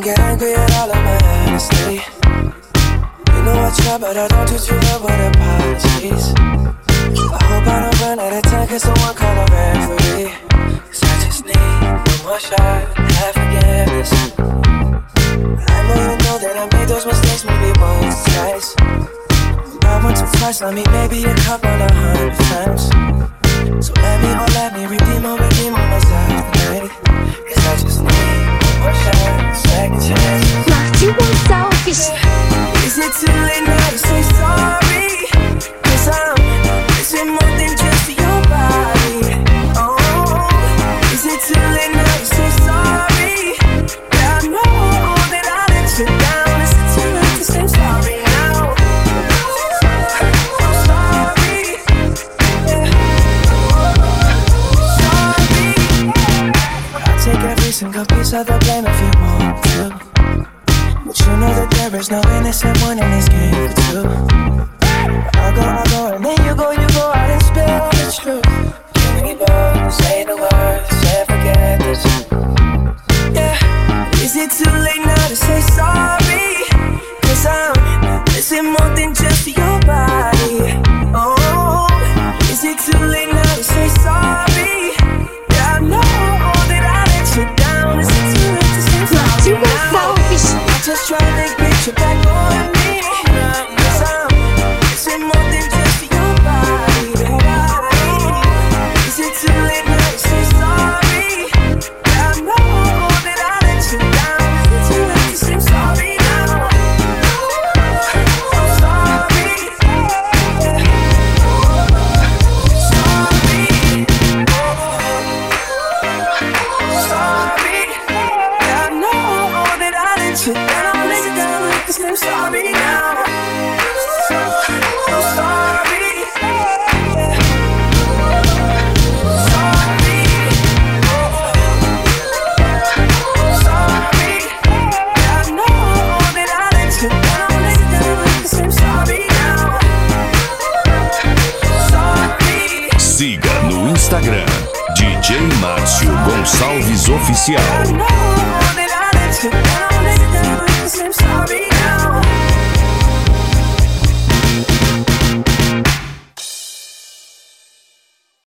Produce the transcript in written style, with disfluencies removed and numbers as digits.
get angry at all of my honesty. You know I try, but I don't do too well with apologies. I hope I don't run out of time, can someone call a referee? Cause I just need one more shot, have forgiveness. I know you know that I made those mistakes maybe once, twice. Not once or twice, let me maybe a couple of 100 times. So let me redeem on myself tonight. Cause I just need one more shot, second chance. Martin Gonçalves. Is it too late now to say sorry? Cause I'm missing more than just your body. Oh, is it too late now to say sorry? Yeah, I know that I let you down. Is it too late to say sorry now? I'm sorry. Yeah. Sorry. I'll take every single piece of the blame if you want to. But you know that there is no innocent one in this game for two. I go, and then you go out and spill the truth. Can we both say the words, say forget this? Yeah, is it too late now to say sorry? Cause I'm missing more than just your body. Oh, is it too late now to say sorry? Yeah, I know that I let you down. Is it too late to say sorry now? Just try to get you back on me. Cause I'm missing more than just your body. Is it too late now to say sorry? Yeah, I know that I let you down. Is it too late to say sorry now? I'm sorry. Yeah. Sorry. Sorry. Yeah, I know that I let you down. I'm sorry now. I'm sorry. Yeah. Sorry. Sorry. Yeah, I know that I let you down. I'm sorry now. Sorry. Siga no Instagram DJ Márcio Gonçalves Oficial. I know that I let you down.